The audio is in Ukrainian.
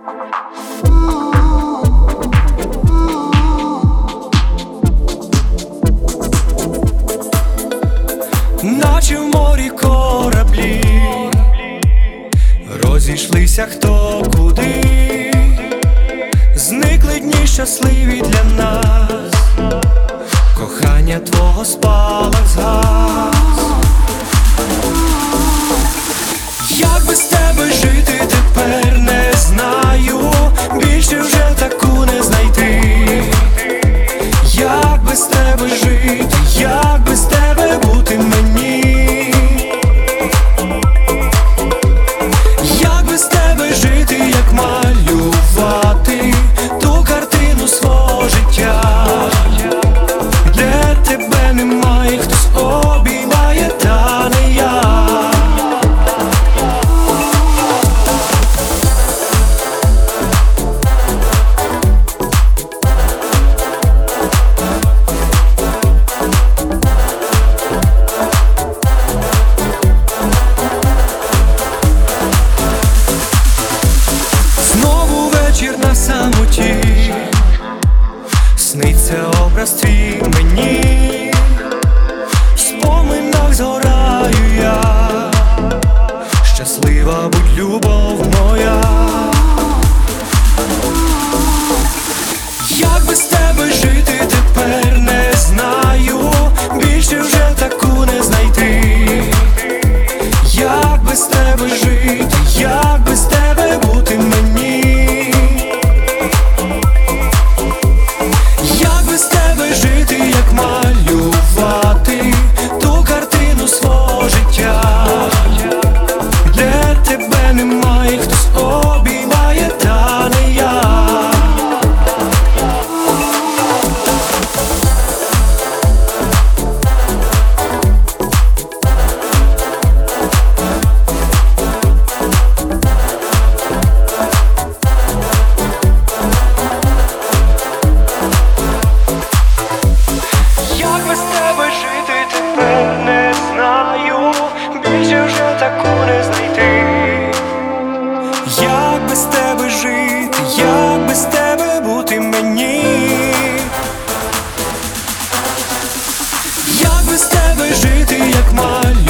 Наче в морі кораблі розійшлися хто куди, зникли дні щасливі для нас, кохання твого спалах згас. Як без тебе жити тепер не знаю, більше вже таку не знайти. Як без тебе жити, як без тебе бути мені? Як без тебе жити, як малювати ту картину свого життя, де тебе немає, хтось обіймає, та не я. Знову вечір на самоті, сниться образ твій мені, в споминах згораю я, щаслива будь любов моя. Як без тебе жити тепер не знаю, більше вже таку не знайти. Як без тебе жити, як без тебе бути мені? Як без тебе жити, як малювати ту картину свого життя, де тебе немає, хтось обіймає, та не я. Як без тебе жити тепер не знаю, більше вже таку не знайти. Як без тебе жити, як без тебе бути мені? Як без тебе жити, як малювати